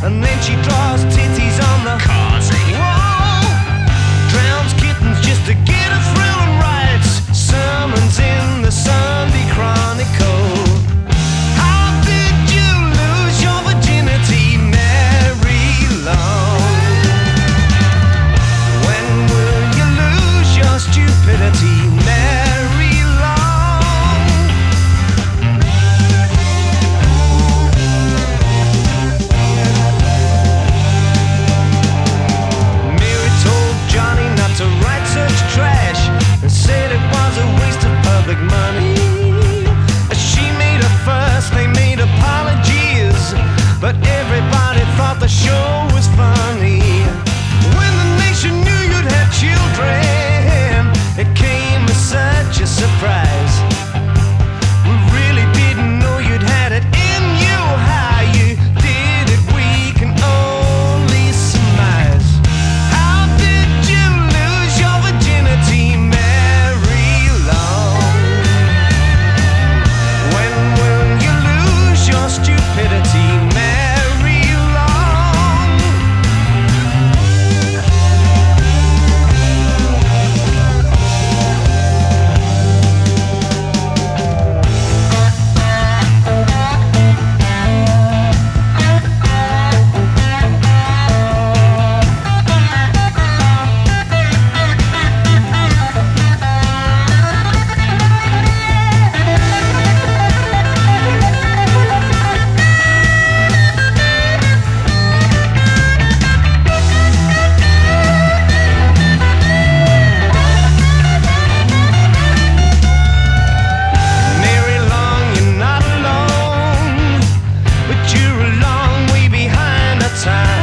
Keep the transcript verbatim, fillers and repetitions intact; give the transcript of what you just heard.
and then she draws titties on the causing wall. Drowns kittens just to get her through and writes sermons in the Sunday Chronicle. How did you lose your virginity, Mary Long? When will you lose your stupidity, Mary Long? Mary told Johnny not to write such trash and said it was a waste of public money. She made a fuss, they made apologies, but everybody thought the show was funny. When the nation knew you'd had children, it came as such a surprise. We really didn't know you'd had it in you. How you did it, we can only surmise. How did you lose your virginity, Mary Long? When will you lose your stupidity, Mary Long? Mary Long, you're not alone, but you're a long way behind the time.